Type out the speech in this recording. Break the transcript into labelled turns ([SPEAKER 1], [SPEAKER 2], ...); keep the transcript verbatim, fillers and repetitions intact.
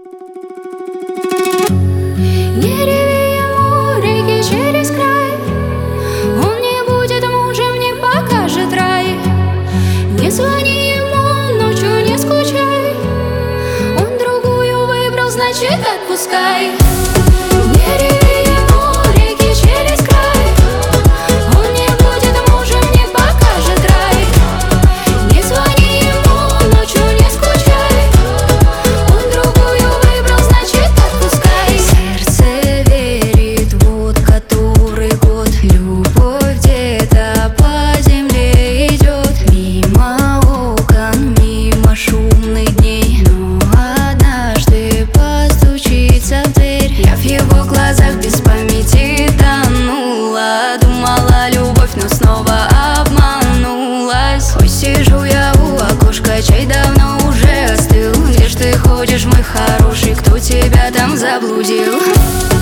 [SPEAKER 1] Не реви ему реки через край, он не будет мужем, не покажет рай. Не звони ему ночью, не скучай, он другую выбрал, значит отпускай. Не реви ему реки через край, он не будет мужем, не покажет рай. Не звони ему ночью, не скучай, он другую выбрал, значит отпускай. Сердце верит вот который год, любовь где-то по земле идет, мимо окон, мимо шумных дней, но однажды постучится в дверь. Я в его глазах без памяти тонула, думала любовь, но снова обманулась. Ой, сижу я у окошка, чай давно уже остыл. Где ж ты ходишь, мой хороший, кто тебя там заблудил?